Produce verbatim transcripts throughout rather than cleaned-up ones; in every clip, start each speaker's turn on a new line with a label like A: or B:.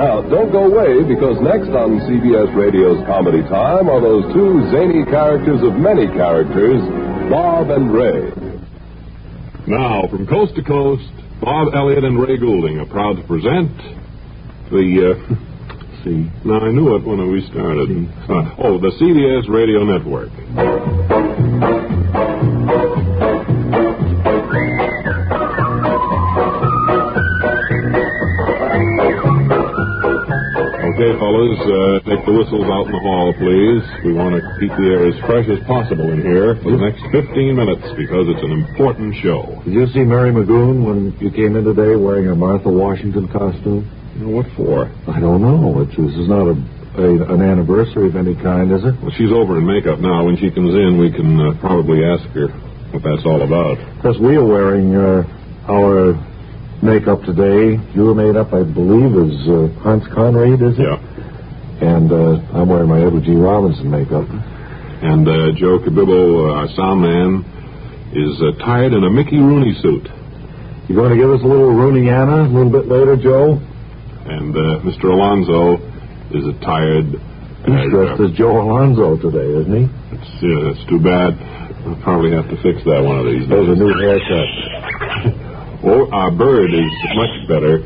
A: Now, don't go away, because next on C B S Radio's Comedy Time are those two zany characters of many characters, Bob and Ray.
B: Now, from coast to coast, Bob Elliott and Ray Goulding are proud to present the, uh, see, now I knew it when we started. Uh, oh, the C B S Radio Network. Okay, fellas, uh, take the whistles out in the hall, please. We want to keep the air as fresh as possible in here for the next fifteen minutes, because it's an important show.
C: Did you see Mary Magoon when you came in today wearing a Martha Washington costume?
B: What for?
C: I don't know. It's, this is not a, a an anniversary of any kind, is it?
B: Well, she's over in makeup now. When she comes in, we can uh, probably ask her what that's all about.
C: Because we are wearing uh, our makeup today. Your made up, I believe, is uh, Hans Conried, is it?
B: Yeah.
C: And uh, I'm wearing my Edward G. Robinson makeup.
B: And uh, Joe Cabibbo, uh, our sound man, is uh, attired in a Mickey Rooney suit.
C: You going to give us a little Rooneyana a little bit later, Joe?
B: And uh, Mister Alonzo is attired.
C: He's dressed as Joe Alonzo today, isn't he?
B: It's, uh, it's too bad. I'll probably have to fix that one of these days.
C: Those are new haircuts.
B: Oh, our bird is much better,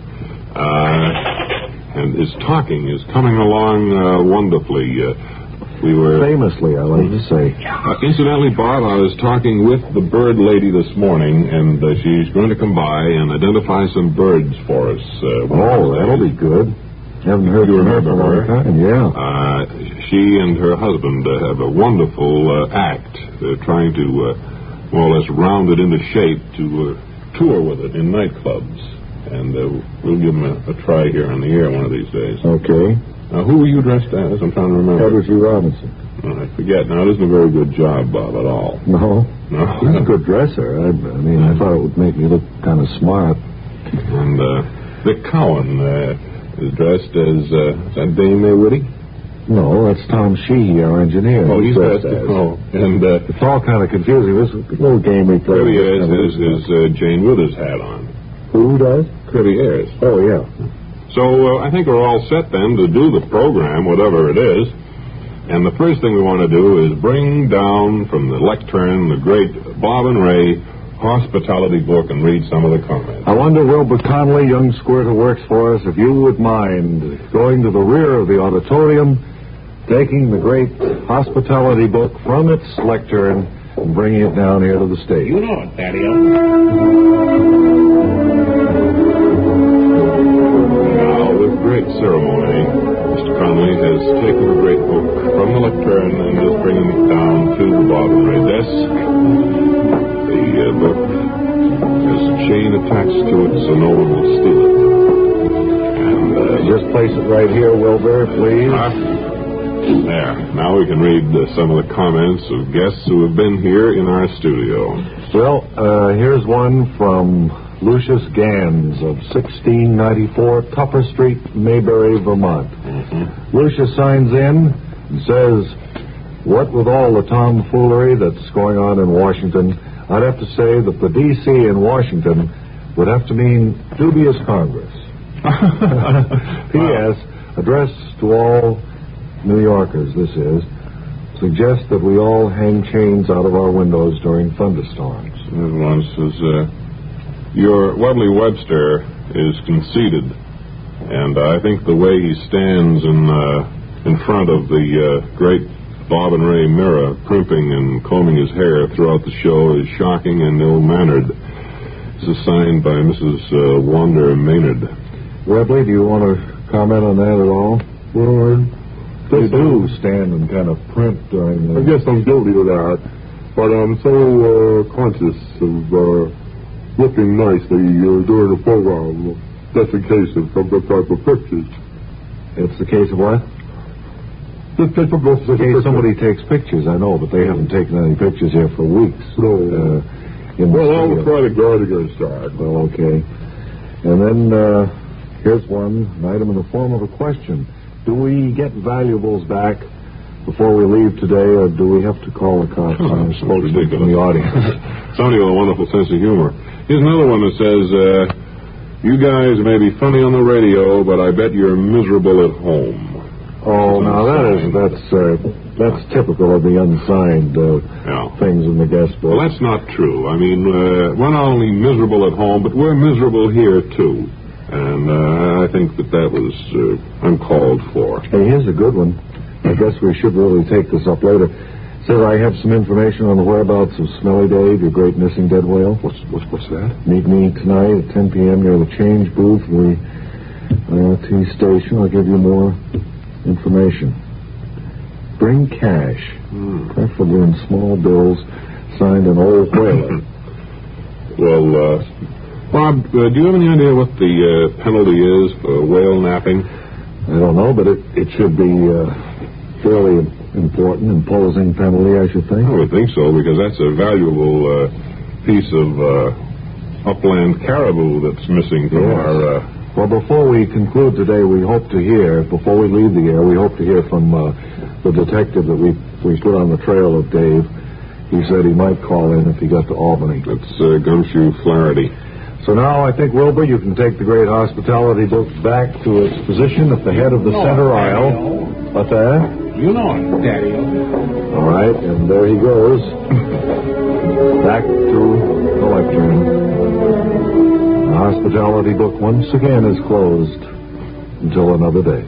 B: uh, and his talking is coming along uh, wonderfully. Uh, we were
C: famously, I like to say.
B: Uh, incidentally, Bob, I was talking with the bird lady this morning, and uh, she's going to come by and identify some birds for us. Uh,
C: oh, that'll be good. Haven't heard
B: you remember her?
C: Time. Yeah.
B: Uh, she and her husband uh, have a wonderful uh, act. They're trying to uh, more or less round it into shape to Uh, tour with it in nightclubs, and uh, we'll give them a, a try here on the air one of these days.
C: Okay.
B: Now, who were you dressed as? I'm trying to remember.
C: Edward G. Robinson.
B: Oh, I forget. Now, it isn't a very good job, Bob, at all.
C: No.
B: No.
C: He's a good dresser. I, I mean, I thought it would make me look kind of smart.
B: And uh, Vic Cowan uh, is dressed as uh, is that Dame May Whitty?
C: No, that's Tom Sheehy, our engineer.
B: Oh, he's dressed as. Oh, and uh,
C: it's all kind of confusing. This little game we play.
B: Crivier's is, is uh, Jane Withers' hat on.
C: Who does?
B: Crivier's.
C: Oh, yeah.
B: So uh, I think we're all set then to do the program, whatever it is. And the first thing we want to do is bring down from the lectern the great Bob and Ray hospitality book and read some of the comments.
C: I wonder, Wilbur Conley, young squirt who works for us, if you would mind going to the rear of the auditorium, taking the great hospitality book from its lectern and bringing it down here to the stage.
D: You know it, Daddy-o.
B: Now, with great ceremony, Mister Conley has taken the great book from the lectern and is bringing it down to the Bob and Ray desk. The uh, book has a chain attached to it so no one will steal it. And uh,
C: just place it right here, Wilbur, please.
B: Uh, There. Now we can read uh, some of the comments of guests who have been here in our studio.
C: Well, uh, here's one from Lucius Gans of sixteen ninety-four Tupper Street, Mayberry, Vermont.
B: Mm-hmm.
C: Lucius signs in and says, what with all the tomfoolery that's going on in Washington, I'd have to say that the D C in Washington would have to mean dubious Congress. P S. Address to all New Yorkers, this is, suggests that we all hang chains out of our windows during thunderstorms.
B: One says, uh, your Webley Webster is conceited, and I think the way he stands in uh, in front of the uh, great Bob and Ray mirror, primping and combing his hair throughout the show, is shocking and ill-mannered. This is signed by Missus Uh, Wanda Maynard.
C: Webley, do you want to comment on that at all?
E: Well,
C: You do stand and kind of print during the...
E: I guess I'm guilty of that, but I'm so uh, conscious of uh, looking nicely uh, during the program. That's the case of some type of pictures.
C: It's the case of what?
E: Just take a
C: It's the case somebody takes pictures, I know, but they haven't taken any pictures here for weeks.
E: No.
C: Uh, in
E: well, I'll try to guard against that.
C: Well, okay. And then uh, here's one, an item in the form of a question. Do we get valuables back before we leave today, or do we have to call the cops and supposed to from the audience?
B: Somebody with a wonderful sense of humor. Here's another one that says, uh, You guys may be funny on the radio, but I bet you're miserable at home.
C: Oh, now that is, that's, uh, that's typical of the unsigned uh,
B: yeah.
C: things in the guest book.
B: Well, that's not true. I mean, uh, we're not only miserable at home, but we're miserable here, too. And uh, I think that that was uh, uncalled for.
C: Hey, here's a good one. I guess we should really take this up later. Says I have some information on the whereabouts of Smelly Dave, your great missing dead whale.
B: What's what's, what's that?
C: Meet me tonight at ten p.m. near the change booth of the uh, T station. I'll give you more information. Bring cash, hmm. preferably in small bills, signed an old whaler.
B: Well, uh, Bob, uh, do you have any idea what the uh, penalty is for whale napping?
C: I don't know, but it, it should be uh, fairly important, imposing penalty, I should think.
B: I would think so, because that's a valuable uh, piece of uh, upland caribou that's missing from
C: yes.
B: our... Uh...
C: Well, before we conclude today, we hope to hear, before we leave the air, we hope to hear from uh, the detective that we we put on the trail of Dave. He said he might call in if he got to Albany.
B: That's uh, Gumshoe Flaherty.
C: So now I think, Wilbur, you can take the great hospitality book back to its position at the head of the
D: no,
C: center aisle. What's that?
D: You know it, Daddy.
C: All right, and there he goes. Back to the lectern. The hospitality book once again is closed until another day.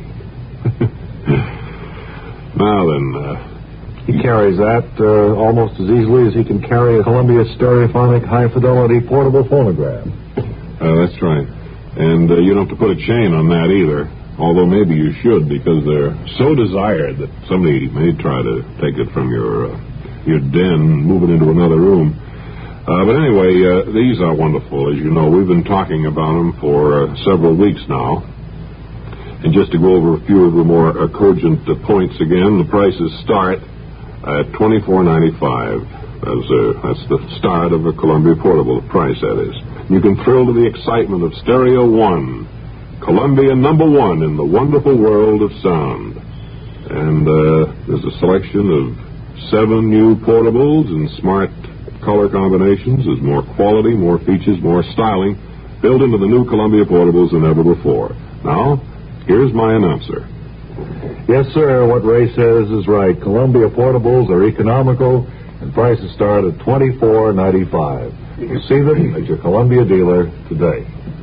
B: Now then, uh,
C: he carries that uh, almost as easily as he can carry a Columbia Stereophonic high-fidelity portable phonograph.
B: Uh, that's right. And uh, you don't have to put a chain on that either. Although maybe you should, because they're so desired that somebody may try to take it from your uh, your den and move it into another room. Uh, but anyway, uh, these are wonderful. As you know, we've been talking about them for uh, several weeks now. And just to go over a few of the more uh, cogent uh, points again, the prices start at twenty-four ninety-five. That's, uh, that's the start of a Columbia Portable, the price, that is. You can thrill to the excitement of Stereo One, Columbia number one in the wonderful world of sound. And uh, there's a selection of seven new portables in smart color combinations. There's more quality, more features, more styling built into the new Columbia portables than ever before. Now, here's my announcer.
C: Yes, sir, what Ray says is right. Columbia portables are economical, and prices start at twenty-four ninety-five. You see them at your Columbia dealer today.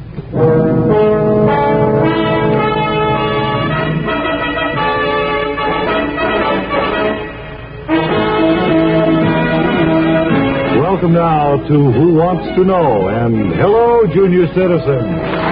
C: Welcome now to Who Wants to Know, and hello, junior citizen.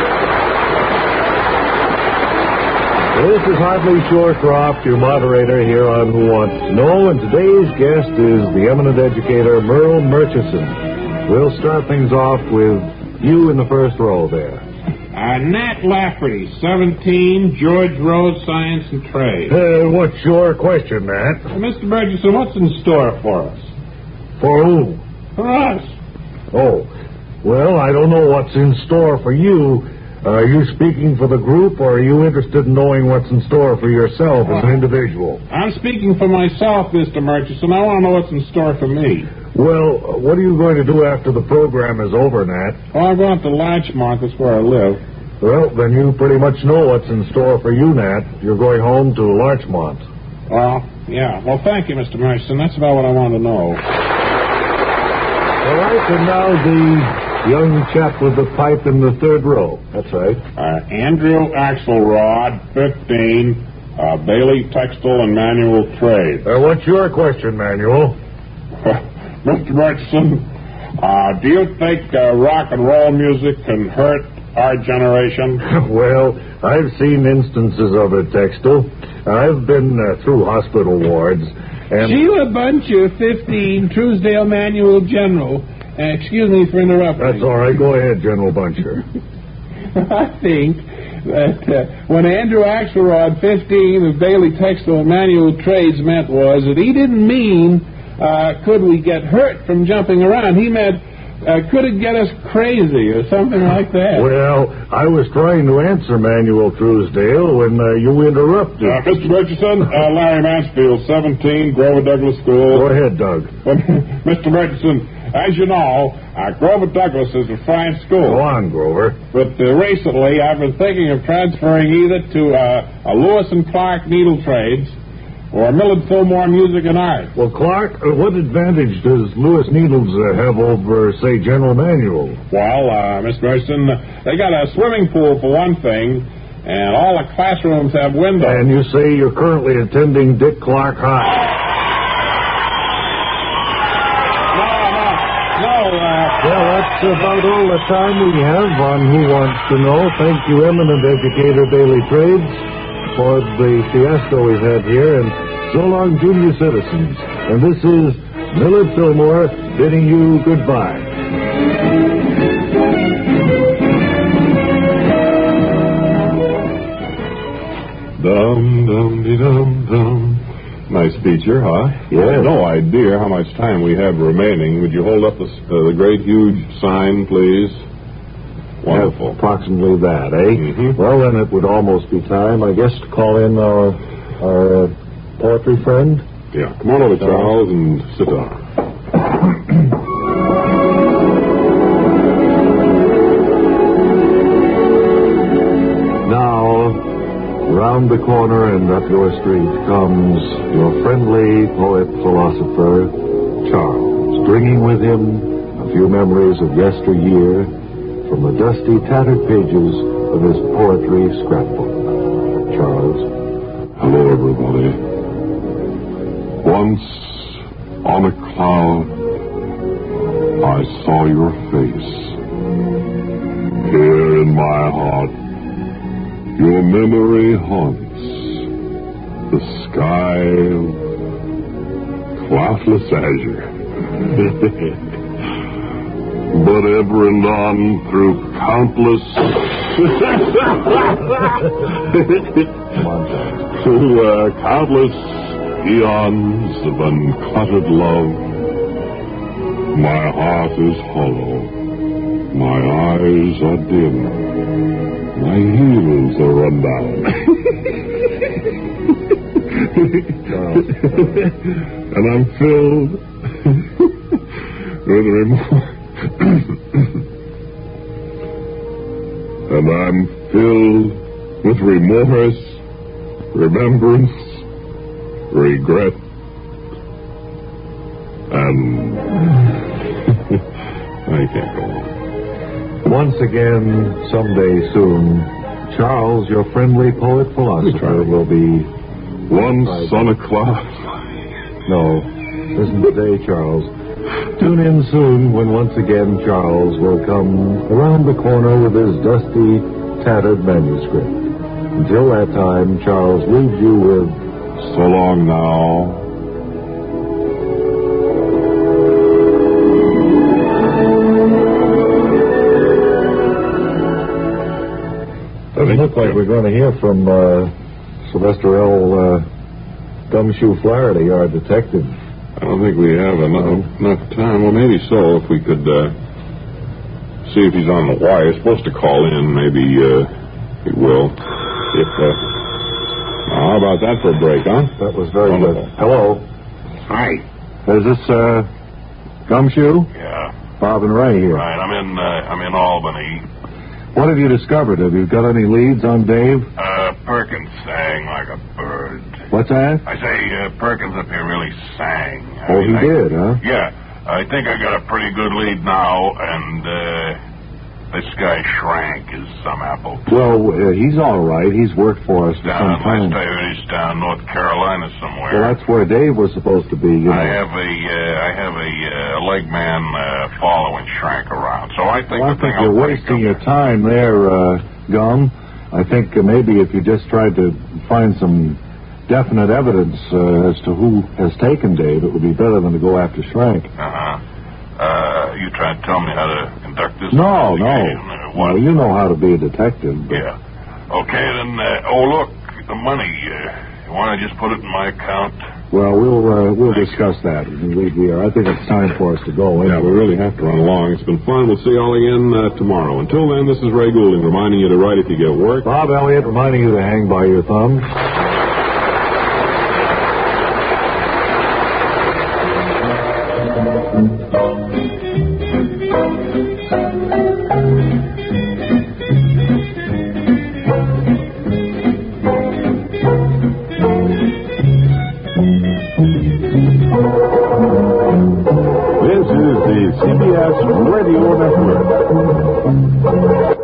C: This is Hartley Shorecroft, your moderator here on Who Wants to Know, and today's guest is the eminent educator Merle Murchison. We'll start things off with you in the first row there.
D: Uh, Nat Lafferty, seventeen, George Road, Science and Trade.
C: Uh, what's your question, Nat?
D: Uh, Mister Murchison, what's in store for us?
C: For who?
D: For us.
C: Oh, well, I don't know what's in store for you. Uh, are you speaking for the group, or are you interested in knowing what's in store for yourself as an individual?
D: I'm speaking for myself, Mister Murchison. I want to know what's in store for me.
C: Well, what are you going to do after the program is over, Nat?
D: Well, I'm going to Larchmont. That's where I live.
C: Well, then you pretty much know what's in store for you, Nat. You're going home to Larchmont.
D: Well, yeah. Well, thank you, Mister Murchison. That's about what I wanted to know.
C: All right, and now the young chap with the pipe in the third row. That's right.
D: Uh, Andrew Axelrod, fifteen, uh, Bailey Textile and Manual Trade.
C: Uh, what's your question, Manuel?
D: Mister Murchison, uh, do you think uh, rock and roll music can hurt our generation?
C: Well, I've seen instances of it, Textile. I've been uh, through hospital wards, and...
F: Sheila Buncher, fifteen, Truesdale Manual General. Uh, excuse me for interrupting.
C: That's all right. Go ahead, General Buncher.
F: I think that uh, when Andrew Axelrod, fifteen, of Bailey Textile and Manual Trades meant was that he didn't mean uh, could we get hurt from jumping around. He meant uh, could it get us crazy or something like that.
C: Well, I was trying to answer Manuel Truesdale when uh, you interrupted.
D: Uh, Mister Murchison, uh, Larry Mansfield, seventeen, Grover Douglas School.
C: Go ahead, Doug.
D: Mister Murchison, as you know, uh, Grover Douglas is a fine school.
C: Go on, Grover.
D: But uh, recently, I've been thinking of transferring either to uh, a Lewis and Clark Needle Trades or Millard Fillmore Music and Art.
C: Well, Clark, uh, what advantage does Lewis Needles uh, have over, say, General Manual?
D: Well, uh, Mister Merson, they got a swimming pool for one thing, and all the classrooms have windows.
C: And you say you're currently attending Dick Clark High. Well, that's about all the time we have on Who Wants to Know. Thank you, eminent educator Daily Trades, for the fiasco we've had here. And so long, junior citizens. And this is Millard Fillmore bidding you goodbye.
B: Dum, dum, de dum, dum. Nice feature, huh?
C: Yeah.
B: I have no idea how much time we have remaining. Would you hold up the, uh, the great, huge sign, please? Wonderful.
C: Yeah, approximately that, eh?
B: Mm-hmm.
C: Well, then it would almost be time, I guess, to call in our, our uh, poetry friend.
B: Yeah, come on over, Charles, and sit down.
C: Around the corner and up your street comes your friendly poet-philosopher, Charles, bringing with him a few memories of yesteryear from the dusty, tattered pages of his poetry scrapbook. Charles.
E: Hello, everybody. Once on a cloud, I saw your face. Here in my heart, your memory haunts the sky of cloudless azure. But ever and on through countless through uh, countless eons of uncluttered love, my heart is hollow, my eyes are dim, my heels are run down. And I'm filled with remorse. And I'm filled with remorse, remembrance, regret, and I can't go on.
C: Once again, someday soon, Charles, your friendly poet-philosopher, will be...
E: Once on a cloud.
C: No, isn't today, Charles. Tune in soon when once again Charles will come around the corner with his dusty, tattered manuscript. Until that time, Charles leaves you with...
E: So long now.
C: Doesn't look like we're going to hear from uh, Sylvester L. Uh, Gumshoe Flaherty, our detective.
B: I don't think we have enough, enough time. Well, maybe so, if we could uh, see if he's on the wire. He's supposed to call in. Maybe uh, he will. If uh, How about that for a break, huh?
C: That was very
B: Wonderful.
C: good. Hello.
B: Hi.
C: Is this uh, Gumshoe?
B: Yeah.
C: Bob and Ray here.
B: Right, I'm in, uh, I'm in Albany.
C: What have you discovered? Have you got any leads on Dave?
B: Uh, Perkins sang like a bird.
C: What's that?
B: I say, uh, Perkins up here really sang. I
C: Oh,
B: mean,
C: he
B: I,
C: did, huh?
B: Yeah. I think I got a pretty good lead now, and, uh, this guy Schrank is some apple.
C: Well, uh, he's all right. He's worked for us for
B: Down,
C: some time.
B: last I heard he's down North Carolina somewhere.
C: Well, that's where Dave was supposed to be, you know.
B: I have a, uh, I have a, uh, leg man, uh, following Schrank around, so I think
C: Well, I
B: the
C: think
B: thing
C: you're
B: will break
C: wasting
B: up.
C: your time there, uh, Gum. I think uh, maybe if you just tried to find some definite evidence uh, as to who has taken Dave, it would be better than to go after Schrank.
B: Uh-huh. Uh, you trying to tell me how to conduct this
C: No, no.
B: investigation, or what?
C: Well, you know how to be a detective. But
B: Yeah. Okay, then, uh, oh, look, the money, uh, you want to just put it in my account?
C: Well, we'll uh, we'll discuss that. We, we are. I think it's time for us to go.
B: Yeah, we really have to run along. It's been fun. We'll see you all again uh, tomorrow. Until then, this is Ray Goulding reminding you to write if you get work.
C: Bob Elliott reminding you to hang by your thumbs.
G: Thank you.
A: This is the C B S Radio Network.